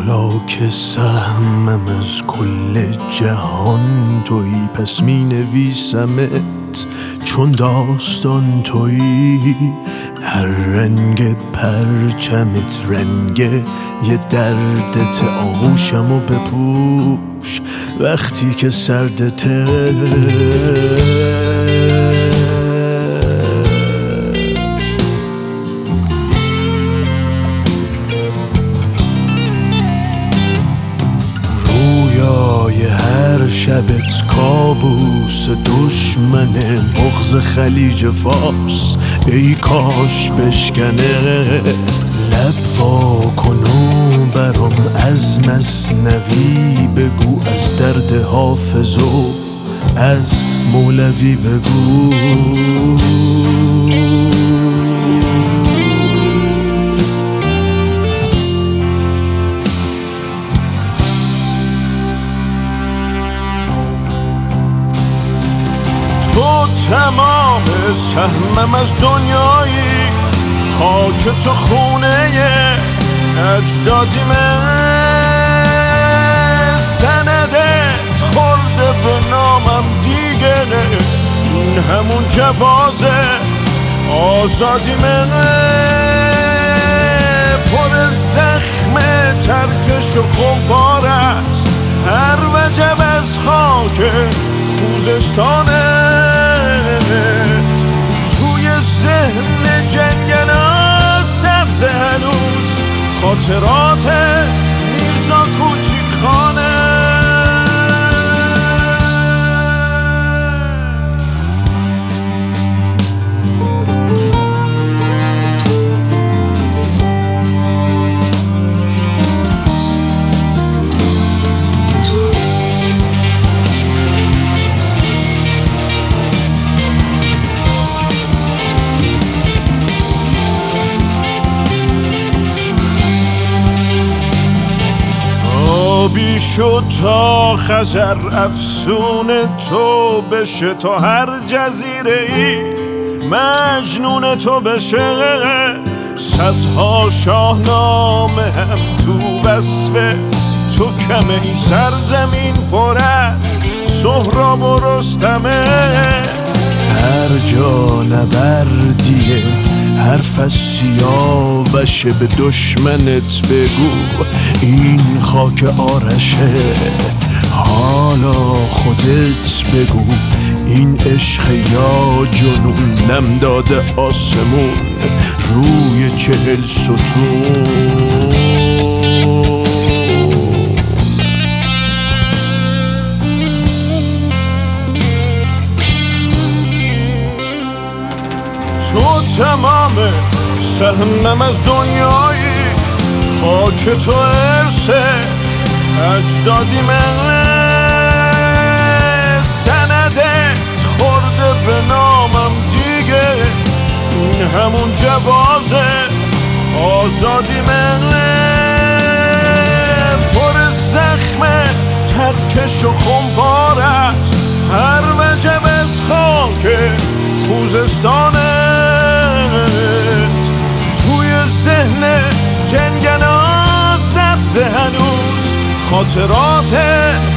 حالا که سهمم از کل جهان تویی، پس می نویسمت چون داستان تویی. هر رنگ پرچمت رنگ یه دردت، آغوشمو بپوش وقتی که سردته. هر شبت کابوس دشمنه، بغض خلیج فارس ای کاش بشکنه. لب وا کن و برام از مثنوی بگو، از درد حافظ و از مولوی بگو. تو تمام سهمم از دنیایی، خاک تو خونه اجدادیمه. سندت خورده به نامم دیگه، این همون جوازه آزادیمه. پر زخم ترکش و خمپار است هر وجب از خاک خوزستانت. توی ذهن جنگلا سبز هنوز خاطرات میرزا کوچیک خانه. آبی شد تا خزر افسون تو بشه، تا هر جزیره ای مجنون تو بشه. صدها شاهنامه هم تو وصف تو کمه، این سرزمین پر از سهراب و رستمه. هر جا نبردیه حرف از سیاوشه، به دشمنت بگو این خاک آرشه. حالا خودت بگو این عشق یا جنون، نم داده آسمون روی 40 ستون. تو تمام سهمم از دنیایی، خاک تو ارث اجدادیمه. سندت خورده به نامم دیگه، این همون جوازه آزادیمه. پر زخم ترکش و خمپار است هر وجب از خاک خوزستانت. توی ذهن جنگلا سبز هنوز خاطرات